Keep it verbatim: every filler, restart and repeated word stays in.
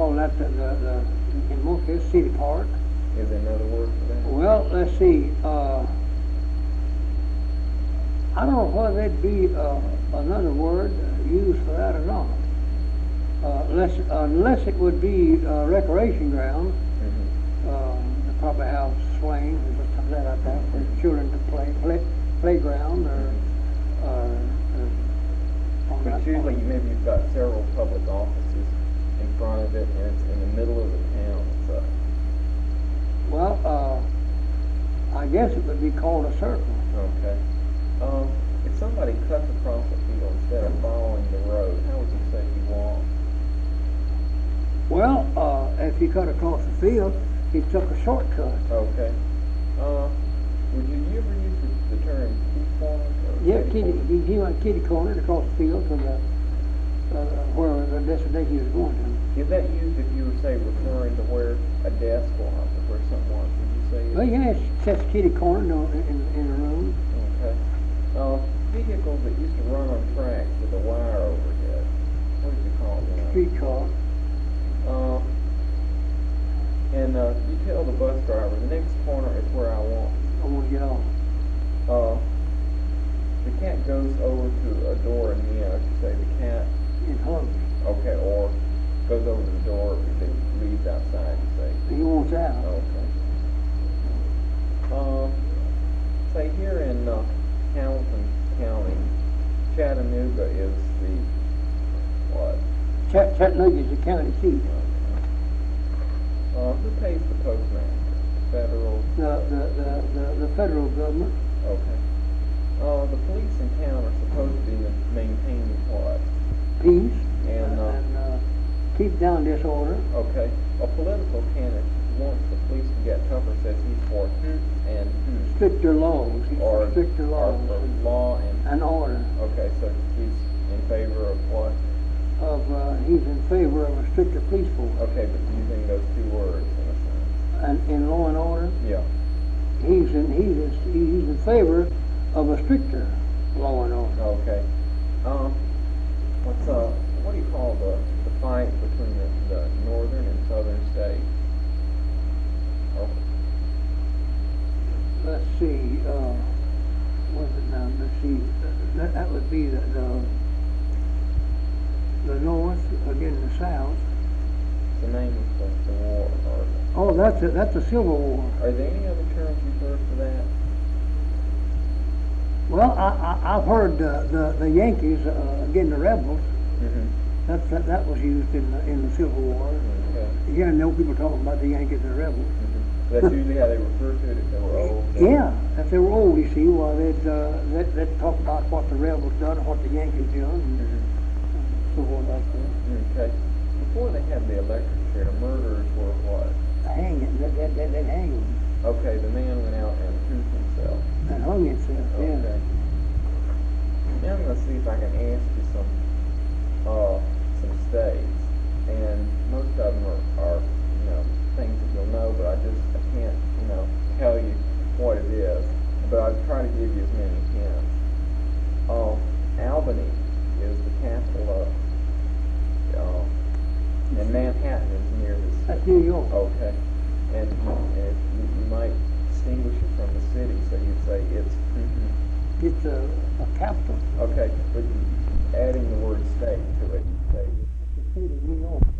call that the, the, the in most cases, city park. Is there another word for that? Well, let's see, uh, I don't know whether there'd be, uh, another word used for that or not. Uh, unless, unless it would be a recreation ground, Mm-hmm. um, they probably have swings and stuff like that out there for children to play, play playground or, or, uh, on that. But usually maybe you've got several public offices in front of it, and it's in the middle of the town. So. Well, uh, I guess it would be called a circle. Okay. Um, if somebody cuts across the field instead of following the road, how would you say he walked? Well, uh, if he cut across the field, he took a shortcut. Okay. Uh, would you, you ever use the, the term kitty corner? Or Yeah, kitty kitty, corner? he, he went kitty cornered across the field to the, uh, where the destination he was going to. Is that used if you were, say, referring to where a desk was or where someone, would you say? Well, yeah, it says kitty corner in, in, in a room. Okay. Uh, vehicles that used to run on tracks with a wire overhead, what did you call them? Streetcar. Uh, and uh, you tell the bus driver, the next corner is where I want. I want to get off. Uh, the cat goes over to a door in the end, I should say, the cat, In hungry. okay, or goes over to the door if it leaves outside, you say. He wants out. Okay. Uh, say here in uh, Hamilton County, Chattanooga is the, what? Chat, Chattanooga is the county seat. Uh, who pays the postmaster? Federal? The, the, the, the, the federal government. Okay. Uh, the police in town are supposed to be maintaining what? Peace. And, uh, and uh, keep down disorder. Okay. A political candidate wants the police to get tougher, says he's for hmm and hmm. Stricter laws. He's Or, for stricter or laws. for law and, And order. okay, so he's in favor of what? Of, uh, he's in favor of a stricter police force. Okay, but using those two words in a sense. And in law and order, Yeah. he's in, he's, he's in favor of a stricter law and order. Okay. Um, what's, uh, what do you call the, the fight between the, the northern and southern states? Oh, Let's see, uh, what's it now, let's see, that, that would be the, the, the north against the south. the name of the, the war, or, Oh, that's a, that's a civil war. are there any other terms you've heard for that? Well, I, I, I've heard uh, the, the Yankees uh, against the rebels. Mm-hmm. That, that, that was used in the, in the Civil War. Okay. You hear no people talking about the Yankees and the rebels. Mm-hmm. That's usually how they refer to it if they were old. Yeah, if they were old, you see, well, they'd, uh, they'd, they'd talk about what the rebels done and what the Yankees done, and Mm-hmm. so forth like that. Okay. Before they had the electric chair, the murderers were what? Hanging, they'd, they'd, they'd they'd hang him Okay, the man went out and toothed himself. and hung himself, yeah. Okay. Now I'm gonna see if I can ask you some, uh, some states, and most of them are, are, you know, things that you'll know, but I just, I can't, you know, tell you what it is, but I'll try to give you as many hints. Uh, Albany is the capital of, uh, and Manhattan is near the city. That's New York. Okay, and, and you, you might distinguish it from the city, so you'd say it's, mm-hmm. It's a, a capital. Okay, but adding the word state to it, you say It's the state of New York.